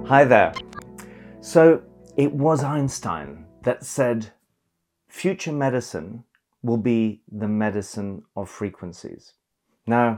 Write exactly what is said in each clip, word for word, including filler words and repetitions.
Hi there. So it was Einstein that said future medicine will be the medicine of frequencies. Now,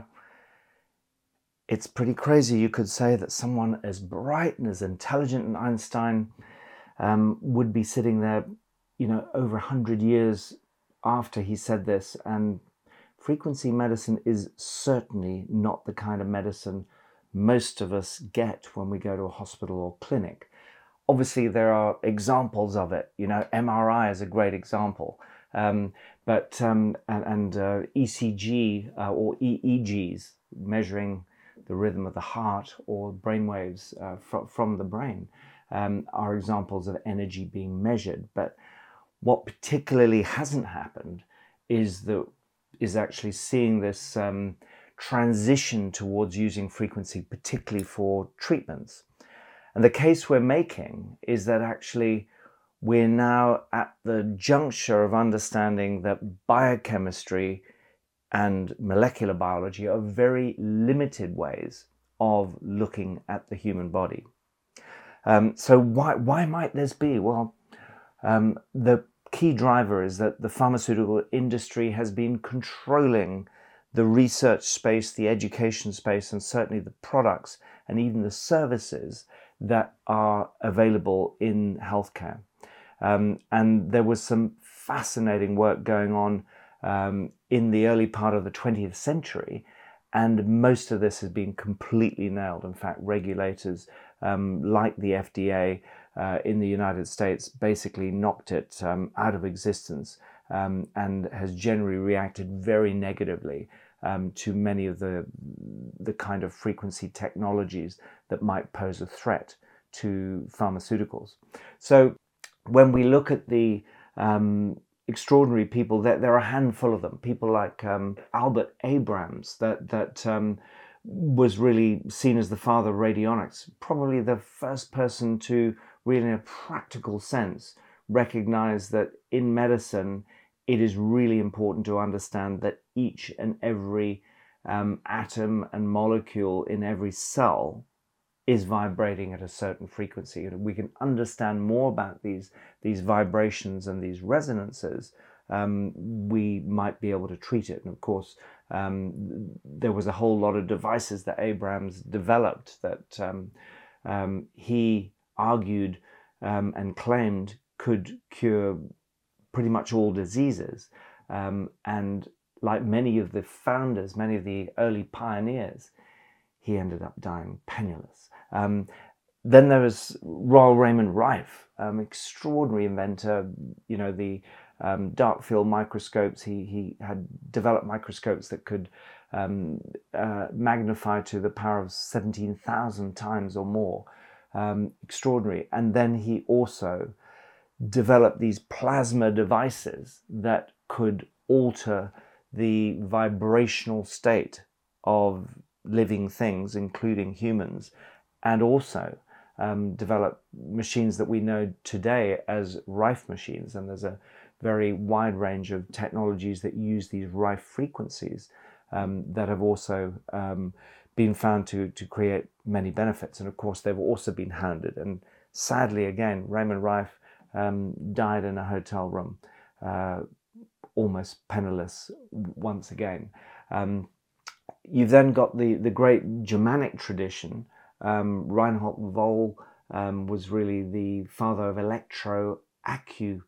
it's pretty crazy. You could say that someone as bright and as intelligent as Einstein um, would be sitting there, you know, over a hundred years after he said this. And frequency medicine is certainly not the kind of medicine most of us get when we go to a hospital or clinic. Obviously, there are examples of it. You know, M R I is a great example, um, but um, and, and uh, E C G uh, or E E Gs, measuring the rhythm of the heart or brainwaves uh, fr- from the brain, um, are examples of energy being measured. But what particularly hasn't happened is that is actually seeing this um, transition towards using frequency, particularly for treatments. And the case we're making is that actually we're now at the juncture of understanding that biochemistry and molecular biology are very limited ways of looking at the human body. Um, so why, why might this be? Well, um, the key driver is that the pharmaceutical industry has been controlling the research space, the education space, and certainly the products and even the services that are available in healthcare. Um, and there was some fascinating work going on um, in the early part of the twentieth century, and most of this has been completely nailed. In fact, regulators um, like the F D A uh, in the United States basically knocked it um, out of existence um, and has generally reacted very negatively um, to many of the, the kind of frequency technologies that might pose a threat to pharmaceuticals. So when we look at the um, extraordinary people, there, there are a handful of them. People like um, Albert Abrams, that that um, was really seen as the father of radionics, probably the first person to really, in a practical sense, recognize that in medicine, it is really important to understand that each and every um, atom and molecule in every cell is vibrating at a certain frequency. And we can understand more about these, these vibrations and these resonances, um, we might be able to treat it. And of course, um, there was a whole lot of devices that Abrams developed that um, um, he argued um, and claimed could cure pretty much all diseases. Um, and like many of the founders, many of the early pioneers, he ended up dying penniless. Um, then there was Royal Raymond Rife, um, extraordinary inventor. You know, the um, dark field microscopes. He he had developed microscopes that could um, uh, magnify to the power of seventeen thousand times or more. Um, extraordinary. And then he also developed these plasma devices that could alter the vibrational state of living things, including humans, and also um, develop machines that we know today as Rife machines. And there's a very wide range of technologies that use these Rife frequencies um, that have also um, been found to, to create many benefits. And of course, they've also been hounded. And sadly, again, Raymond Rife um, died in a hotel room, uh, almost penniless once again. Um, You've then got the, the great Germanic tradition. Um, Reinhold Voll um, was really the father of electroacupuncture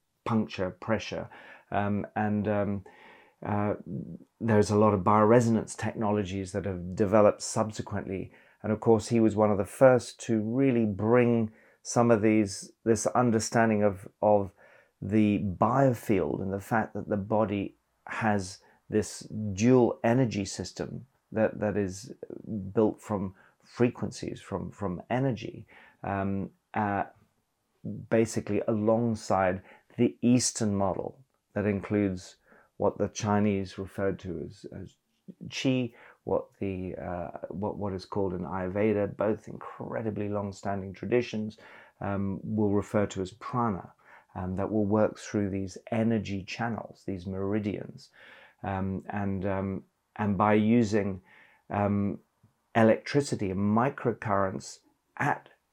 pressure. Um, and um, uh, there's a lot of bioresonance technologies that have developed subsequently. And of course, he was one of the first to really bring some of these, this understanding of, of the biofield and the fact that the body has this dual energy system that, that is built from frequencies, from, from energy, um, uh, basically alongside the Eastern model that includes what the Chinese referred to as, as Qi, what the uh, what what is called an Ayurveda, both incredibly long-standing traditions, um, will refer to as prana, um, that will work through these energy channels, these meridians. Um, and um, and by using um, electricity and microcurrents at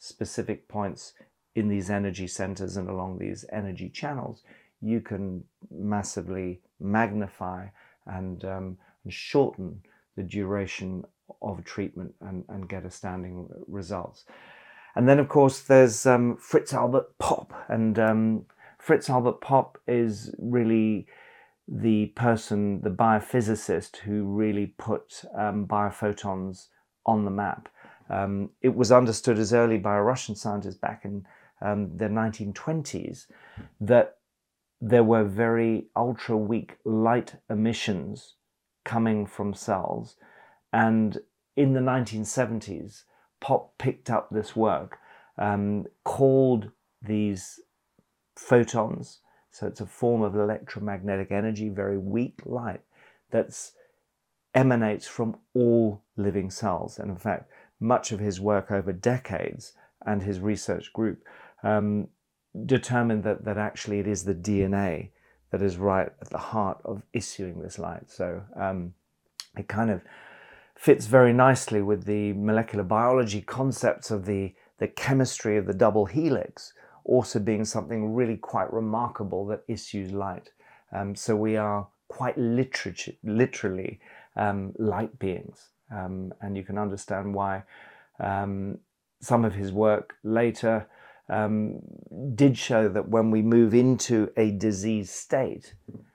specific points in these energy centers and along these energy channels, you can massively magnify and, um, and shorten the duration of treatment and, and get astounding results. And then, of course, there's um, Fritz Albert Popp. And um, Fritz Albert Popp is really the person, the biophysicist, who really put um, biophotons on the map. Um, it was understood as early by a Russian scientist back in um, the nineteen twenties that there were very ultra-weak light emissions coming from cells. And in the nineteen seventies, Popp picked up this work, um, called these photons, so it's a form of electromagnetic energy, very weak light, that emanates from all living cells. And in fact, much of his work over decades and his research group um, determined that, that actually it is the D N A that is right at the heart of issuing this light. So um, it kind of fits very nicely with the molecular biology concepts of the, the chemistry of the double helix also being something really quite remarkable that issues light. Um, so we are quite literally, literally um, light beings. Um, and you can understand why um, some of his work later um, did show that when we move into a disease state,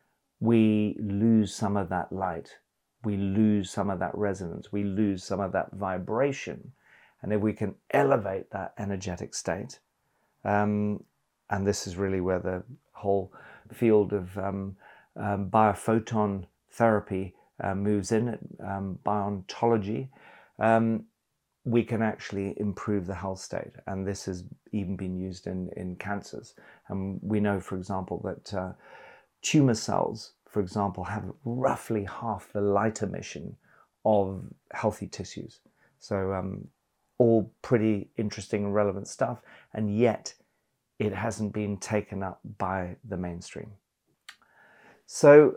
we lose some of that light. We lose some of that resonance, we lose some of that vibration. And if we can elevate that energetic state, um, and this is really where the whole field of um, um, biophoton therapy uh, moves in, um, biontology, um, we can actually improve the health state. And this has even been used in, in cancers. And we know, for example, that uh, tumor cells, for example, have roughly half the light emission of healthy tissues. So um, all pretty interesting and relevant stuff, and yet it hasn't been taken up by the mainstream. So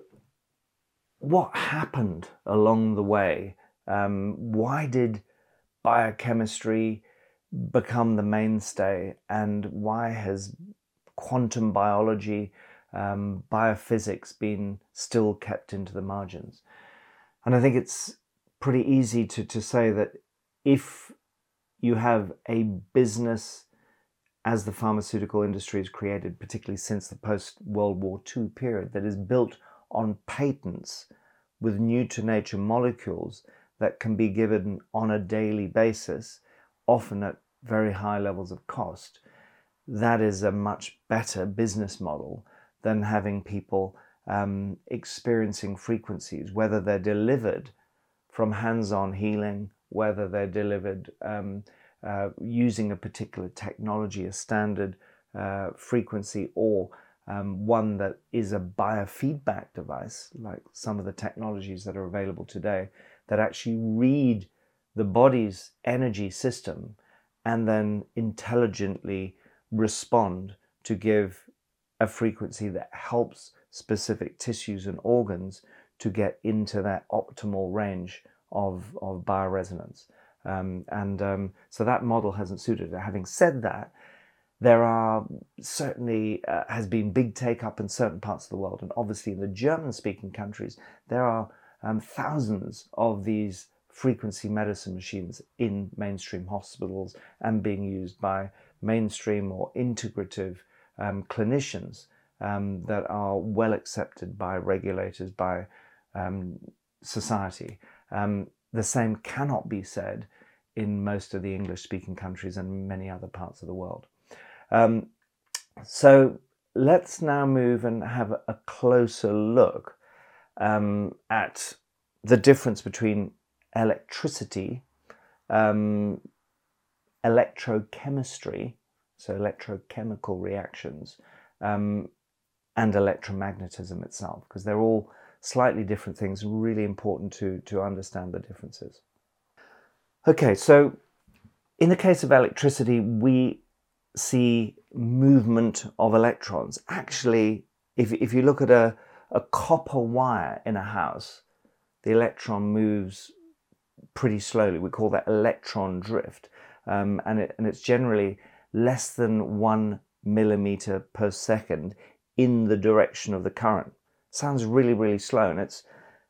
what happened along the way? Um, why did biochemistry become the mainstay, and why has quantum biology, Um, biophysics being still kept into the margins? And I think it's pretty easy to, to say that if you have a business, as the pharmaceutical industry is created, particularly since the post-World War Two period, that is built on patents with new-to-nature molecules that can be given on a daily basis, often at very high levels of cost, that is a much better business model than having people um, experiencing frequencies, whether they're delivered from hands-on healing, whether they're delivered um, uh, using a particular technology, a standard uh, frequency, or um, one that is a biofeedback device, like some of the technologies that are available today, that actually read the body's energy system and then intelligently respond to give a frequency that helps specific tissues and organs to get into that optimal range of, of bioresonance. Um, and um, so that model hasn't suited it. Having said that, there are certainly uh, has been big take up in certain parts of the world. And obviously in the German-speaking countries, there are um, thousands of these frequency medicine machines in mainstream hospitals and being used by mainstream or integrative um, clinicians um, that are well accepted by regulators, by um, society. Um, the same cannot be said in most of the English-speaking countries and many other parts of the world. Um, so let's now move and have a closer look um, at the difference between electricity, um, electrochemistry, so electrochemical reactions, um, and electromagnetism itself, because they're all slightly different things and really important to, to understand the differences. Okay, so in the case of electricity, we see movement of electrons. Actually, if, if you look at a, a copper wire in a house, the electron moves pretty slowly. We call that electron drift. um, and, it, and it's generally less than one millimeter per second in the direction of the current. Sounds really, really slow, and it's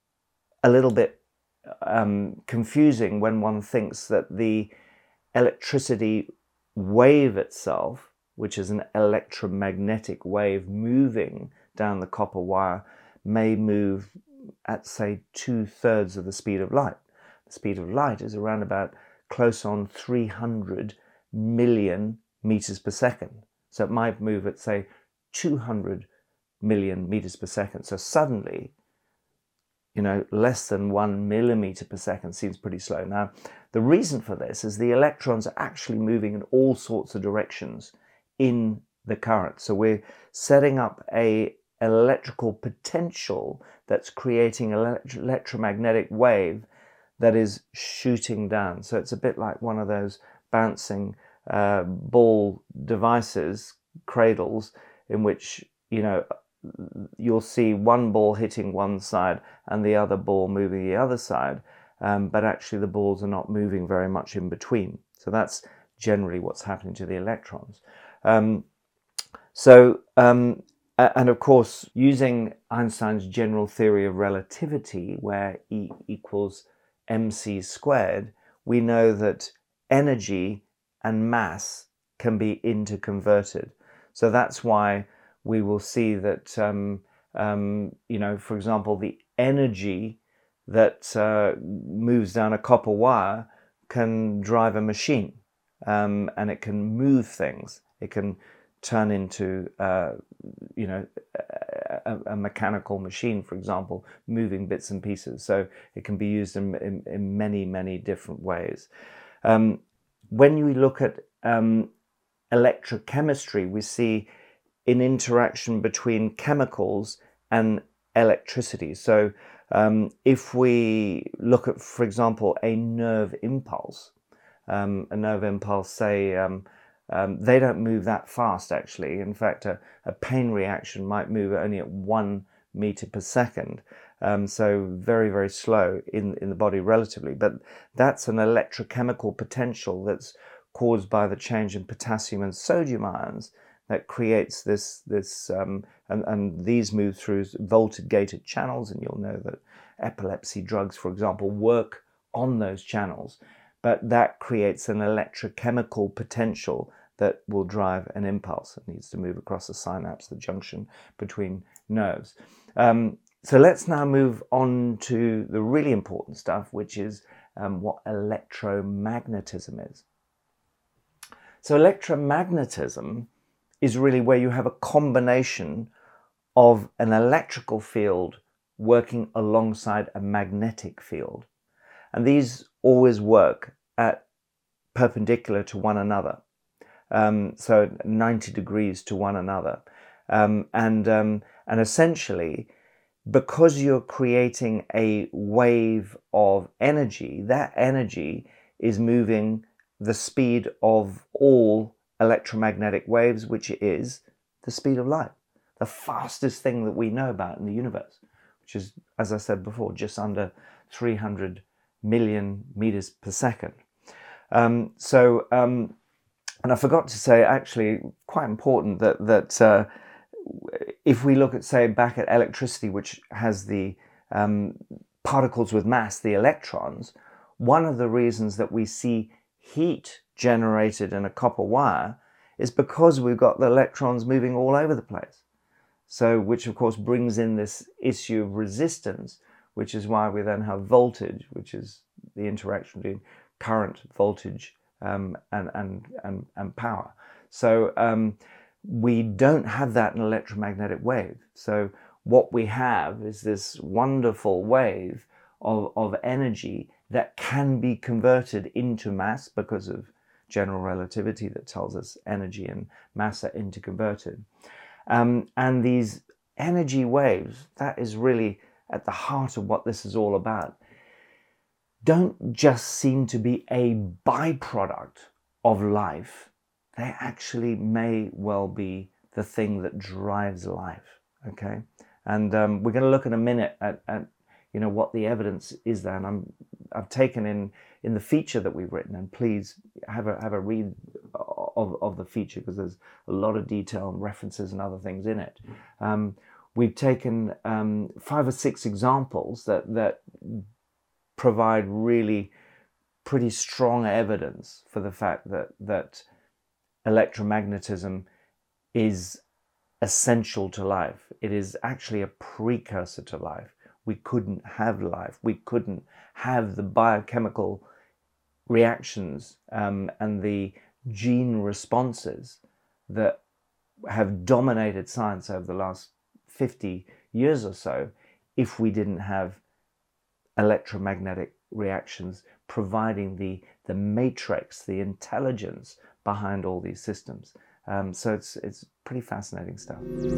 a little bit um, confusing when one thinks that the electricity wave itself, which is an electromagnetic wave moving down the copper wire, may move at, say, two-thirds of the speed of light. The speed of light is around about close on three hundred million meters per second. So it might move at, say, two hundred million meters per second. So suddenly, you know, less than one millimeter per second seems pretty slow. Now, the reason for this is the electrons are actually moving in all sorts of directions in the current. So we're setting up a electrical potential that's creating an elect- electromagnetic wave that is shooting down. So it's a bit like one of those bouncing uh, ball devices, cradles, in which, you know, you'll see one ball hitting one side and the other ball moving the other side, um, but actually the balls are not moving very much in between. So that's generally what's happening to the electrons. Um, so, um, and of course, using Einstein's general theory of relativity, where E equals mc squared, we know that energy and mass can be interconverted. So that's why we will see that, um, um, you know, for example, the energy that uh, moves down a copper wire can drive a machine, um, and it can move things. It can turn into, uh, you know, a, a mechanical machine, for example, moving bits and pieces. So it can be used in, in, in many, many different ways. Um, when you look at um, electrochemistry, we see an interaction between chemicals and electricity. So um, if we look at, for example, a nerve impulse, um, a nerve impulse, say, um, um, they don't move that fast, actually. In fact, a, a pain reaction might move only at one meter per second. Um, so very, very slow in, in the body relatively. But that's an electrochemical potential that's caused by the change in potassium and sodium ions that creates this, this um, and, and these move through voltage gated channels, and you'll know that epilepsy drugs, for example, work on those channels, but that creates an electrochemical potential that will drive an impulse. It needs to move across the synapse, the junction between nerves. Um, so let's now move on to the really important stuff, which is um, what electromagnetism is. So electromagnetism is really where you have a combination of an electrical field working alongside a magnetic field. And these always work at perpendicular to one another, um, so ninety degrees to one another. Um, and, um, and essentially, because you're creating a wave of energy, that energy is moving the speed of all electromagnetic waves, which is the speed of light, the fastest thing that we know about in the universe, which is, as I said before, just under three hundred million meters per second. Um, so, um, and I forgot to say, actually, quite important that that uh, if we look at, say, back at electricity, which has the um, particles with mass, the electrons, one of the reasons that we see heat generated in a copper wire is because we've got the electrons moving all over the place. So, which of course brings in this issue of resistance, which is why we then have voltage, which is the interaction between current, voltage, um, and, and, and, and power. So um, we don't have that in an electromagnetic wave. So what we have is this wonderful wave of, of energy that can be converted into mass because of general relativity that tells us energy and mass are interconverted. Um, and these energy waves, that is really at the heart of what this is all about, don't just seem to be a byproduct of life. They actually may well be the thing that drives life, okay? And um, we're going to look in a minute at, at you know, what the evidence is there. And I'm, I've taken in, in the feature that we've written, and please have a have a read of, of the feature, because there's a lot of detail and references and other things in it. Um, we've taken um, five or six examples that that provide really pretty strong evidence for the fact that that electromagnetism is essential to life. It is actually a precursor to life. We couldn't have life. We couldn't have the biochemical reactions um, and the gene responses that have dominated science over the last fifty years or so if we didn't have electromagnetic reactions providing the, the matrix, the intelligence behind all these systems. Um, so it's, it's pretty fascinating stuff.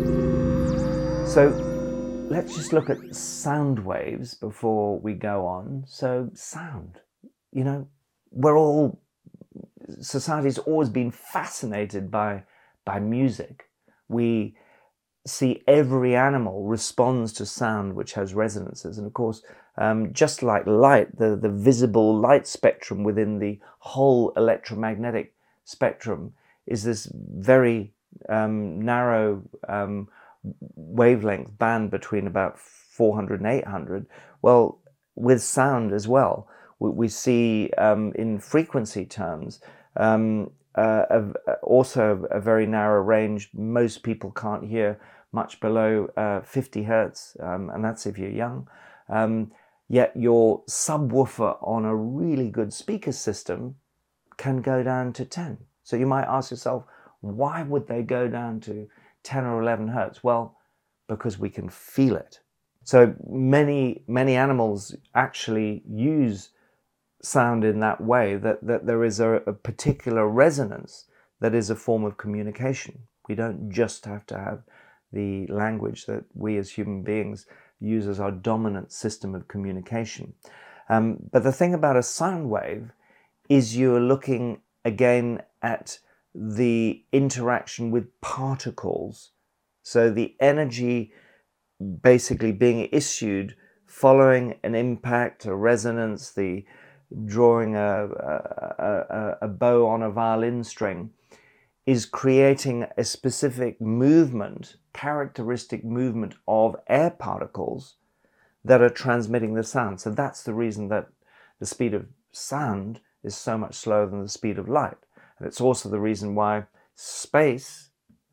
So let's just look at sound waves before we go on. So sound, you know, we're all, society's always been fascinated by, by music. We see every animal responds to sound which has resonances. And of course, um, just like light, the, the visible light spectrum within the whole electromagnetic spectrum is this very um, narrow um, wavelength band between about four hundred and eight hundred. Well, with sound as well, we, we see um, in frequency terms um, uh, a, also a very narrow range. Most people can't hear much below uh, fifty hertz, um, and that's if you're young. Um, yet your subwoofer on a really good speaker system can go down to ten. So you might ask yourself, why would they go down to ten or eleven hertz? Well, because we can feel it. So many, many animals actually use sound in that way, that, that there is a, a particular resonance that is a form of communication. We don't just have to have the language that we as human beings use as our dominant system of communication. Um, but the thing about a sound wave is you're looking again at the interaction with particles. So the energy basically being issued following an impact, a resonance, the drawing a, a, a, a bow on a violin string, is creating a specific movement, characteristic movement of air particles that are transmitting the sound. So that's the reason that the speed of sound is so much slower than the speed of light. And it's also the reason why space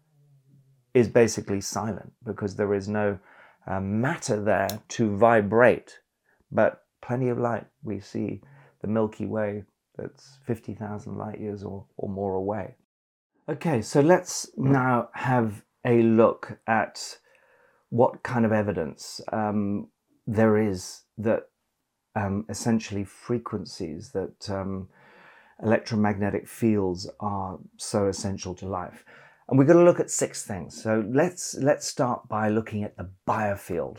is basically silent, because there is no uh, matter there to vibrate, but plenty of light. We see the Milky Way that's fifty thousand light years or, or more away. Okay, so let's now have a look at what kind of evidence um, there is that um, essentially frequencies, that um, electromagnetic fields are so essential to life. And we're going to look at six things. So let's let's start by looking at the biofield.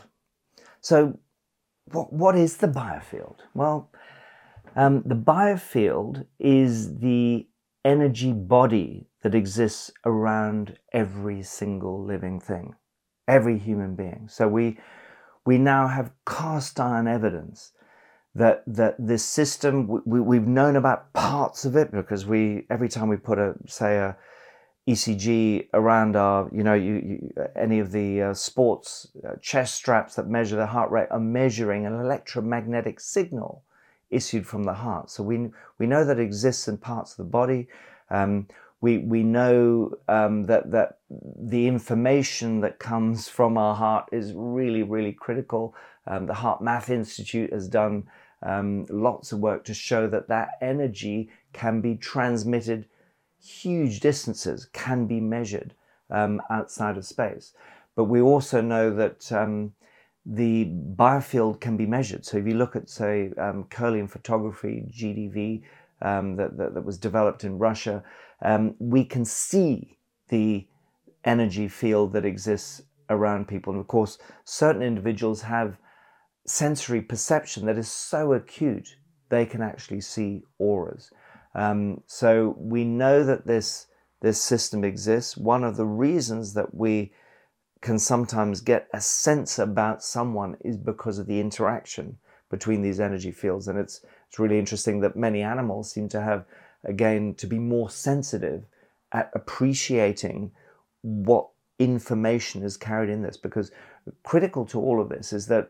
So what, what is the biofield? Well, um, the biofield is the energy body that exists around every single living thing, every human being. So we we now have cast iron evidence that that this system, we, we've known about parts of it, because we every time we put a say a E C G around our, you know, you, you any of the uh, sports uh, chest straps that measure the heart rate are measuring an electromagnetic signal issued from the heart. So we we know that it exists in parts of the body. Um, we we know um, that that the information that comes from our heart is really really critical. Um, the Heart Math Institute has done um, lots of work to show that that energy can be transmitted huge distances, can be measured um, outside of space. But we also know that um, the biofield can be measured. So if you look at, say, um, Kirlian photography, G D V, um, that, that, that was developed in Russia, um, we can see the energy field that exists around people. And of course, certain individuals have sensory perception that is so acute, they can actually see auras. Um, so we know that this, this system exists. One of the reasons that we can sometimes get a sense about someone is because of the interaction between these energy fields. And it's, it's really interesting that many animals seem to have, again, to be more sensitive at appreciating what information is carried in this, because critical to all of this is that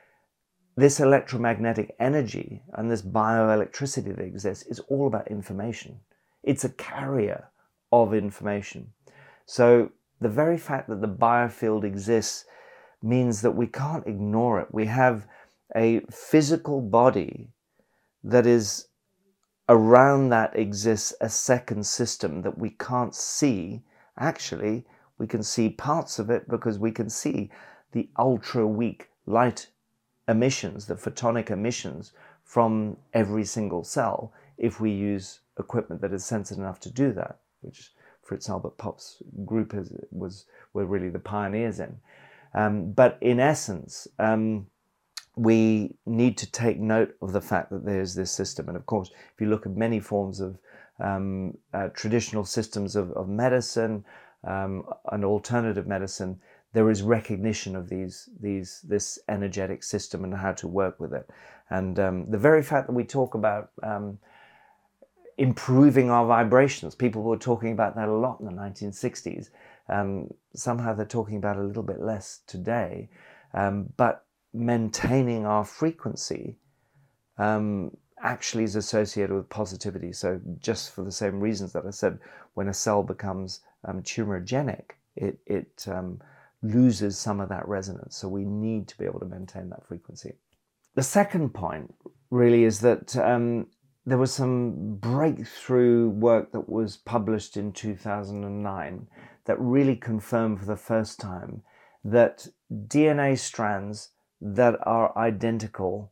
this electromagnetic energy and this bioelectricity that exists is all about information. It's a carrier of information. So the very fact that the biofield exists means that we can't ignore it. We have a physical body that is around that exists a second system that we can't see. Actually, we can see parts of it because we can see the ultra weak light emissions, the photonic emissions from every single cell, if we use equipment that is sensitive enough to do that, which Fritz Albert Popp's group is, was were really the pioneers in. Um, but in essence, um, we need to take note of the fact that there's this system. And of course, if you look at many forms of um, uh, traditional systems of, of medicine um, and alternative medicine, there is recognition of these, these, this energetic system and how to work with it. And um, the very fact that we talk about um, improving our vibrations, people were talking about that a lot in the nineteen sixties. Um, somehow they're talking about it a little bit less today. Um, but maintaining our frequency um, actually is associated with positivity. So just for the same reasons that I said, when a cell becomes um, tumorigenic, it, it um, loses some of that resonance. So we need to be able to maintain that frequency. The second point really is that um, there was some breakthrough work that was published in two thousand nine that really confirmed for the first time that D N A strands that are identical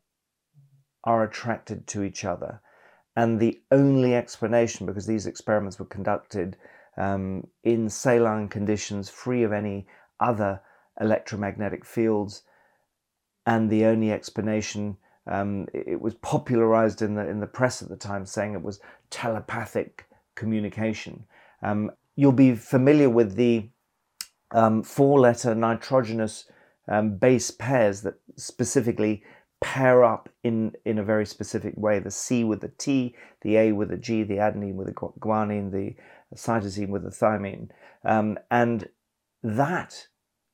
are attracted to each other. And the only explanation, because these experiments were conducted um, in saline conditions, free of any other electromagnetic fields, and the only explanation, um, it was popularized in the in the press at the time, saying it was telepathic communication. Um, you'll be familiar with the um, four-letter nitrogenous um, base pairs that specifically pair up in, in a very specific way. The C with the T, the A with the G, the adenine with the guanine, the cytosine with the thymine. Um, and that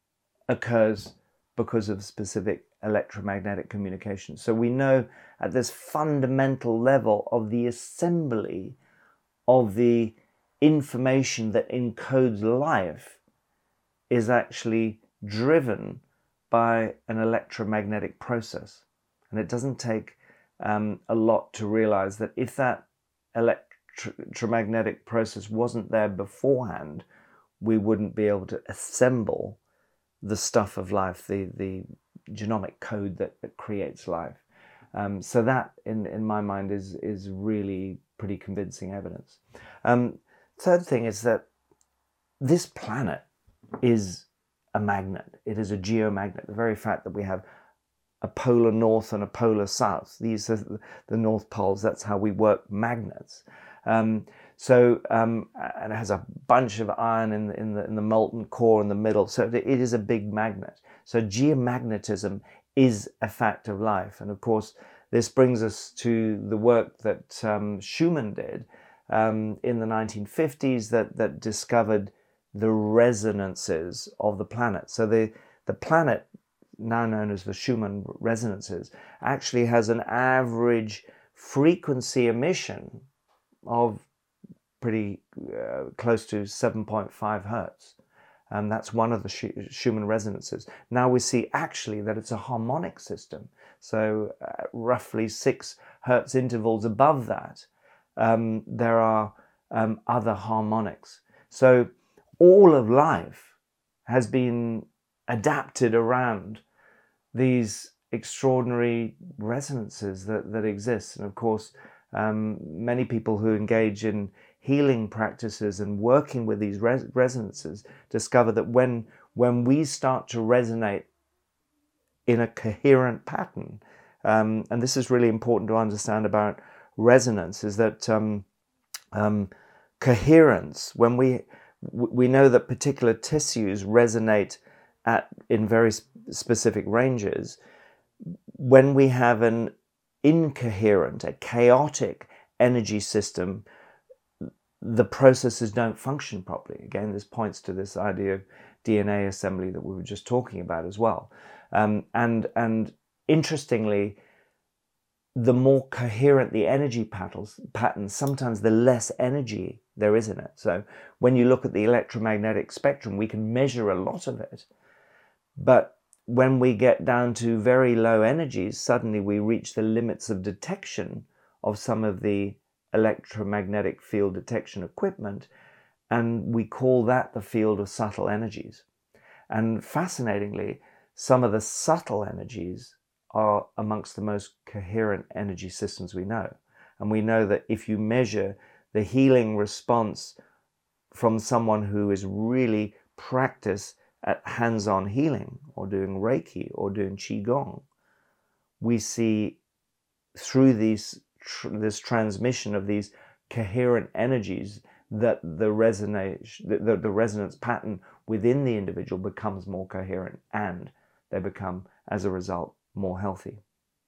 occurs because of specific electromagnetic communication. So we know at this fundamental level of the assembly of the information that encodes life is actually driven by an electromagnetic process. And it doesn't take um, a lot to realize that if that electromagnetic process wasn't there beforehand, we wouldn't be able to assemble the stuff of life, the, the genomic code that, that creates life. Um, so that, in, in my mind, is, is really pretty convincing evidence. Um, third thing is that this planet is a magnet. It is a geomagnet. The very fact that we have a polar north and a polar south, these are the north poles, that's how we work magnets. Um, so, um, and it has a bunch of iron in the, in the, in the molten core in the middle. So it is a big magnet. So geomagnetism is a fact of life. And of course, this brings us to the work that um, Schumann did um, in the nineteen fifties that, that discovered the resonances of the planet. So the, the planet, now known as the Schumann resonances, actually has an average frequency emission of pretty uh, close to seven point five hertz. And that's one of the Schumann resonances. Now we see actually that it's a harmonic system. So uh, roughly six hertz intervals above that, um, there are um, other harmonics. So all of life has been adapted around these extraordinary resonances that, that exist. And of course, um, many people who engage in healing practices and working with these res resonances discover that when, when we start to resonate in a coherent pattern, um, and this is really important to understand about resonance, is that um, um, coherence, when we, we know that particular tissues resonate at, in very specific ranges, when we have an incoherent, a chaotic energy system, the processes don't function properly. Again, this points to this idea of D N A assembly that we were just talking about as well. Um, and, and interestingly, the more coherent the energy patterns, patterns, sometimes the less energy there is in it. So when you look at the electromagnetic spectrum, we can measure a lot of it. But when we get down to very low energies, suddenly we reach the limits of detection of some of the electromagnetic field detection equipment, and we call that the field of subtle energies. And fascinatingly, some of the subtle energies are amongst the most coherent energy systems we know. And we know that if you measure the healing response from someone who is really practiced at hands-on healing or doing Reiki or doing Qigong, we see through these tr this transmission of these coherent energies that the resonance, the, the, the resonance pattern within the individual becomes more coherent, and they become, as a result, more healthy.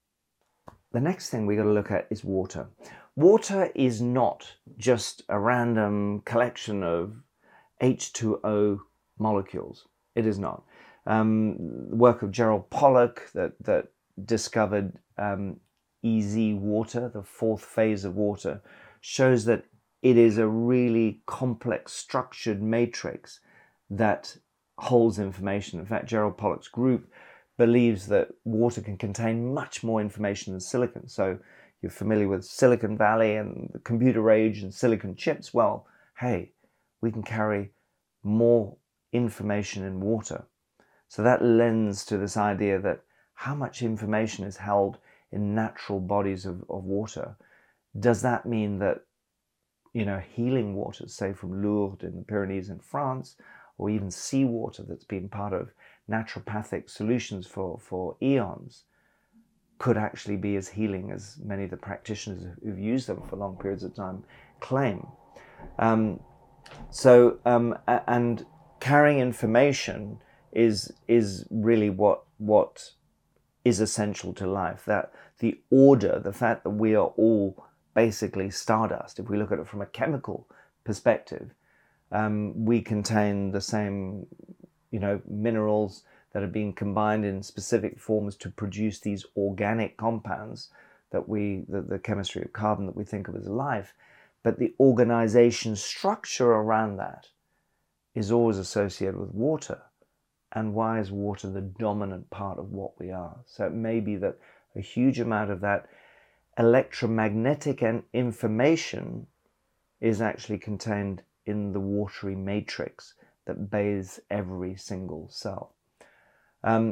The next thing we got to look at is water. Water is not just a random collection of H two O molecules. It is not. Um, the work of Gerald Pollack that, that discovered um, E Z water, the fourth phase of water, shows that it is a really complex structured matrix that holds information. In fact, Gerald Pollack's group believes that water can contain much more information than silicon. So you're familiar with Silicon Valley and the computer age and silicon chips. Well, hey, we can carry more information in water. So that lends to this idea that how much information is held in natural bodies of, of water. Does that mean that, you know, healing waters, say from Lourdes in the Pyrenees in France, or even seawater that's been part of naturopathic solutions for, for eons, could actually be as healing as many of the practitioners who've used them for long periods of time claim? Um, so, um, and carrying information is, is really what, what is essential to life. That the order, the fact that we are all basically stardust, if we look at it from a chemical perspective, um, we contain the same, you know, minerals that are being combined in specific forms to produce these organic compounds that we, the, the chemistry of carbon that we think of as life. But the organization structure around that is always associated with water. And why is water the dominant part of what we are? So it may be that a huge amount of that electromagnetic and information is actually contained in the watery matrix that bathes every single cell. Um,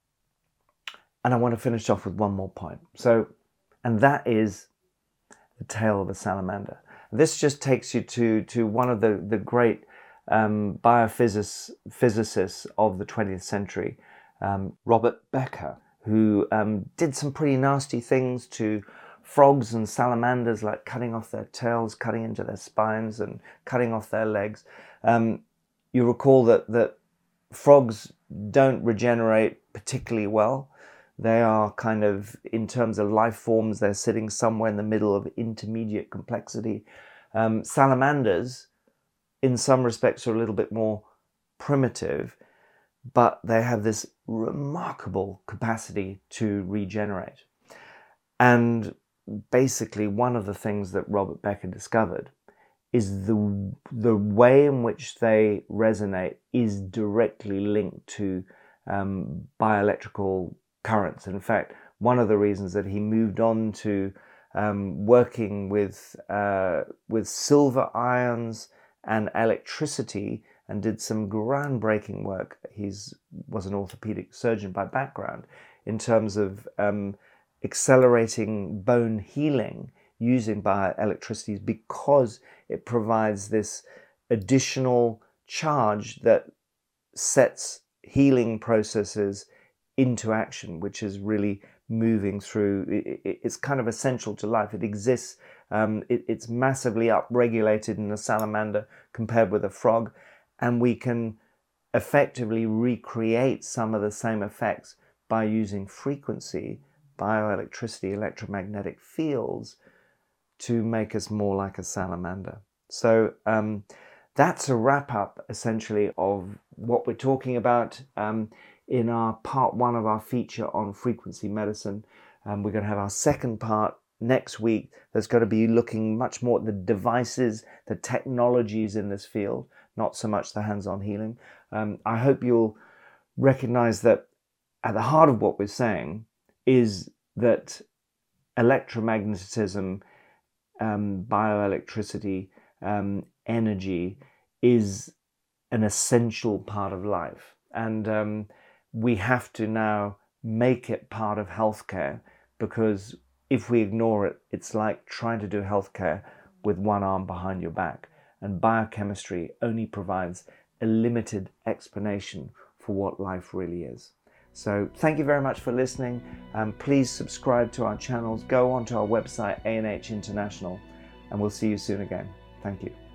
and I want to finish off with one more point. So, and that is the tale of a salamander. This just takes you to, to one of the, the great um, biophysicists physicists of the twentieth century, um, Robert Becker, who um, did some pretty nasty things to frogs and salamanders, like cutting off their tails, cutting into their spines, and cutting off their legs. Um, you recall that, that frogs don't regenerate particularly well. They are kind of, in terms of life forms, they're sitting somewhere in the middle of intermediate complexity. Um, salamanders, in some respects, are a little bit more primitive, but they have this remarkable capacity to regenerate. And basically, one of the things that Robert Becker discovered is the, the way in which they resonate is directly linked to um, bioelectrical currents. In fact, one of the reasons that he moved on to um, working with, uh, with silver ions and electricity, and did some groundbreaking work. He was an orthopedic surgeon by background, in terms of um, accelerating bone healing using bioelectricity, because it provides this additional charge that sets healing processes into action, which is really moving through. It's kind of essential to life. It exists. Um, it, it's massively upregulated in a salamander compared with a frog, and we can effectively recreate some of the same effects by using frequency bioelectricity, electromagnetic fields to make us more like a salamander. So um, that's a wrap up essentially of what we're talking about um, in our part one of our feature on frequency medicine. Um, we're going to have our second part next week that's going to be looking much more at the devices, the technologies in this field, not so much the hands-on healing. Um, I hope you'll recognize that at the heart of what we're saying is that electromagnetism, um, bioelectricity, um, energy is an essential part of life. And um, we have to now make it part of healthcare, because if we ignore it, it's like trying to do healthcare with one arm behind your back. And biochemistry only provides a limited explanation for what life really is. So thank you very much for listening. Um, please subscribe to our channels. Go onto our website, A N H International, and we'll see you soon again. Thank you.